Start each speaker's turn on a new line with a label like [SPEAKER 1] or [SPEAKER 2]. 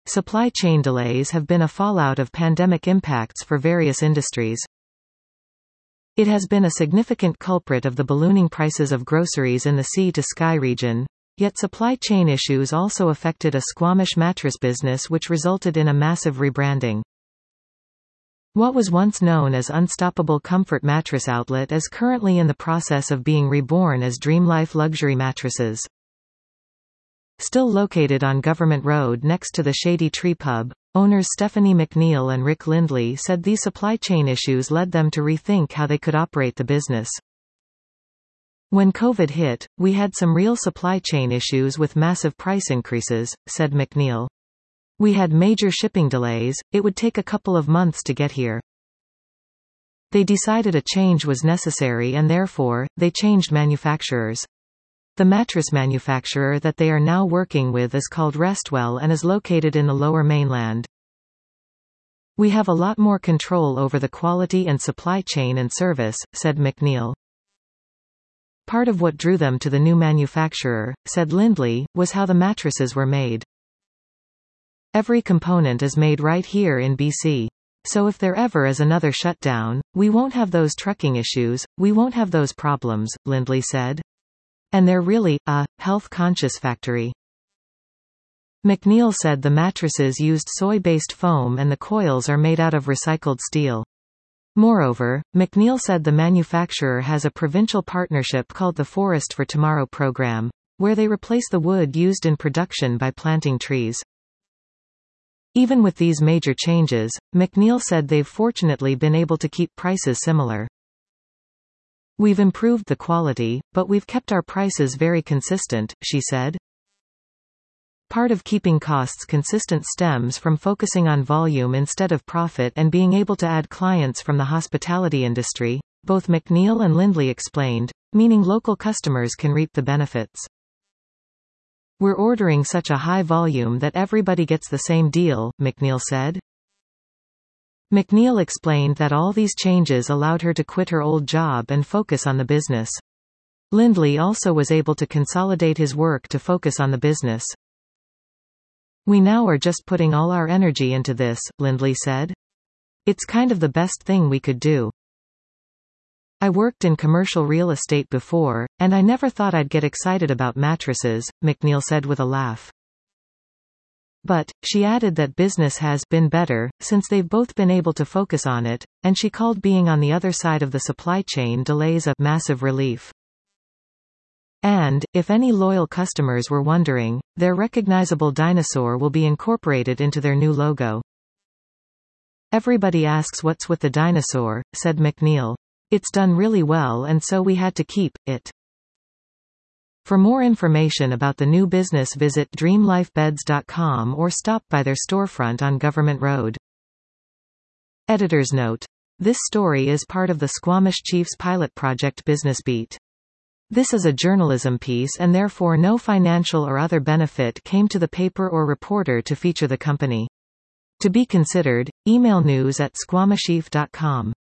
[SPEAKER 1] Supply chain delays have been a fallout of pandemic impacts for various industries. It has been a significant culprit of the ballooning prices of groceries in the sea-to-sky region. Yet supply chain issues also affected a Squamish mattress business, which resulted in a massive rebranding. What was once known as Unstoppable Comfort Mattress Outlet is currently in the process of being reborn as Dreamlife Luxury Mattresses. Still located on Government Road next to the Shady Tree Pub, owners Stephanie McNeil and Rick Lindley said these supply chain issues led them to rethink how they could operate the business. When COVID hit, we had some real supply chain issues with massive price increases, said McNeil. We had major shipping delays, it would take a couple of months to get here. They decided a change was necessary and therefore, they changed manufacturers. The mattress manufacturer that they are now working with is called Restwell and is located in the Lower Mainland. We have a lot more control over the quality and supply chain and service, said McNeil. Part of what drew them to the new manufacturer, said Lindley, was how the mattresses were made. Every component is made right here in BC. So if there ever is another shutdown, we won't have those trucking issues, we won't have those problems, Lindley said. And they're really, a health-conscious factory. McNeil said the mattresses used soy-based foam and the coils are made out of recycled steel. Moreover, McNeil said the manufacturer has a provincial partnership called the Forest for Tomorrow program, where they replace the wood used in production by planting trees. Even with these major changes, McNeil said they've fortunately been able to keep prices similar. We've improved the quality, but we've kept our prices very consistent, she said. Part of keeping costs consistent stems from focusing on volume instead of profit and being able to add clients from the hospitality industry, both McNeil and Lindley explained, meaning local customers can reap the benefits. We're ordering such a high volume that everybody gets the same deal, McNeil said. McNeil explained that all these changes allowed her to quit her old job and focus on the business. Lindley also was able to consolidate his work to focus on the business. We now are just putting all our energy into this, Lindley said. It's kind of the best thing we could do. I worked in commercial real estate before, and I never thought I'd get excited about mattresses, McNeil said with a laugh. But, she added that business has been better, since they've both been able to focus on it, and she called being on the other side of the supply chain delays a massive relief. And, if any loyal customers were wondering, their recognizable dinosaur will be incorporated into their new logo. Everybody asks what's with the dinosaur, said McNeil. It's done really well and so we had to keep it. For more information about the new business visit dreamlifebeds.com or stop by their storefront on Government Road. Editor's note. This story is part of the Squamish Chiefs pilot project Business Beat. This is a journalism piece and therefore no financial or other benefit came to the paper or reporter to feature the company. To be considered, email news@squamishchief.com.